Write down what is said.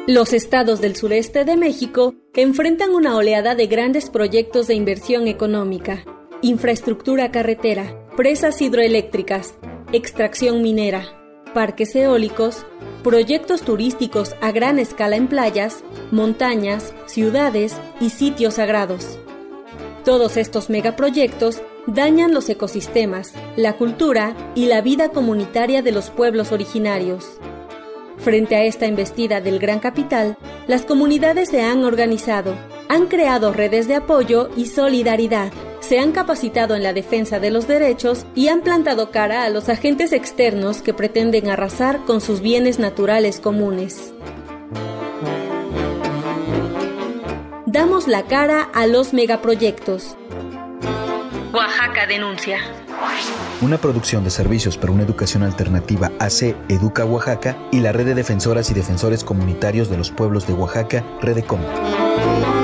Los estados del sureste de México enfrentan una oleada de grandes proyectos de inversión económica, infraestructura carretera, presas hidroeléctricas, extracción minera, parques eólicos, proyectos turísticos a gran escala en playas, montañas, ciudades y sitios sagrados. Todos estos megaproyectos dañan los ecosistemas, la cultura y la vida comunitaria de los pueblos originarios. Frente a esta embestida del gran capital, las comunidades se han organizado, han creado redes de apoyo y solidaridad, se han capacitado en la defensa de los derechos y han plantado cara a los agentes externos que pretenden arrasar con sus bienes naturales comunes. Damos la cara a los megaproyectos. Oaxaca denuncia. Una producción de Servicios para una Educación Alternativa AC Educa Oaxaca y la Red de Defensoras y Defensores Comunitarios de los Pueblos de Oaxaca, Redecom.